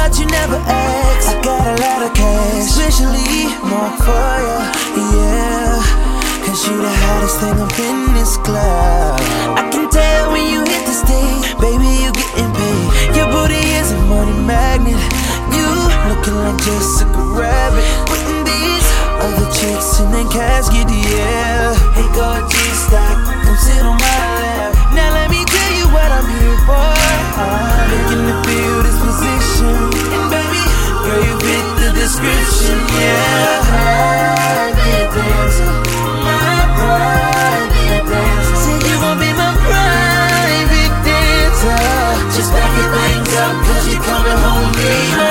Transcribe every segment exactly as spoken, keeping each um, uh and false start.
but you never ask. I got a lot of cash, especially more for ya, yeah. Cause you the hottest thing up in this club. I can tell when you hit the stage, baby, you getting paid. Your booty is a money magnet. You looking like Jessica Rabbit. Putting these other chicks in their casket, yeah. Hey, gorgeous, stop, come sit on my lap. Now let me tell you what I'm here for. I'm looking to feel this position, and baby, girl, you fit the description, yeah. Private dancer, my private dancer. Said you gon' be my private dancer. Just back your things up, cause you're coming home with me. My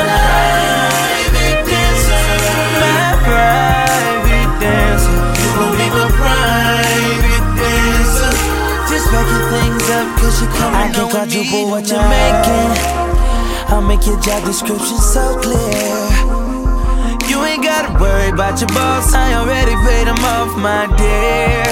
private dancer, my private dancer. You gon' be my private dancer. Just back your things up, cause you're coming home with me. I can quadruple what you're making. I'll make your job description so clear. You ain't gotta worry about your boss, I already paid him off, my dear.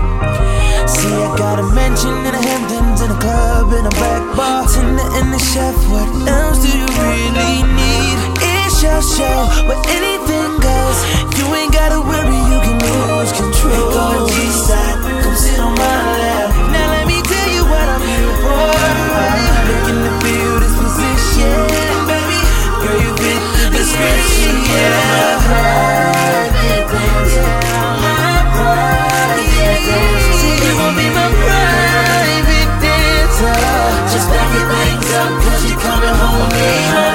See, I got a mansion in the Hamptons, in a club, in a back bar, Tinder and the chef, what else do you really need? It's your show, where anything goes. You ain't gotta worry, you can lose control. Hey, gorgeous, come sit on my lap. Now let me tell you what I'm here for. I'm looking to feel this position, baby, girl, you fit the description, yeah. My private dancer, my private dancer. See, you gon' be my private dancer. Just back your things up, cause you're coming home with me. My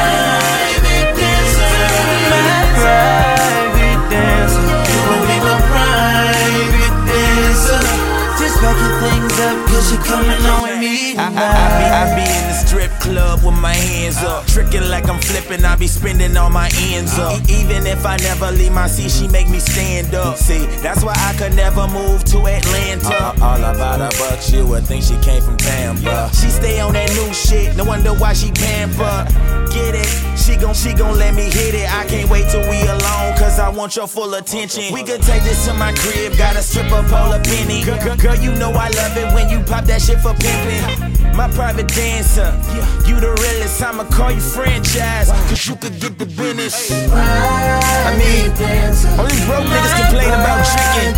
private dancer, my private dancer. You gon' be my private dancer. Just back your things up, cause you're coming home with me. I, I, I, be, I be in the strip club with my hands up, tricking like I'm flipping, I be spending all my ends up. E even if I never leave my seat, she make me stand up. See, that's why I could never move to Atlanta. uh, All about her, but you would think she came from Tampa. She stay on that new shit, no wonder why she pamper. Get it? She gon' she gon' let me hit it. I can't wait till we alone, cause I want your full attention. We could take this to my crib, got a stripper pole a penny. Girl, girl, girl, you know I love it when you pop that shit for pimpin'. My private dancer, you the realest, I'ma call you franchise, cause you could get the business. I mean, all these broke niggas complain about tricking,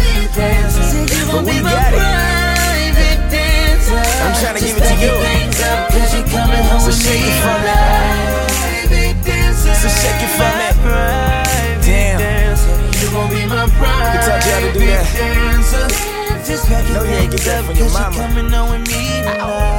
but we got it. I'm tryna give it to you, so shake it for me. So shake it for me. Damn, they taught you how to do that. No, you ain't get that from your mama.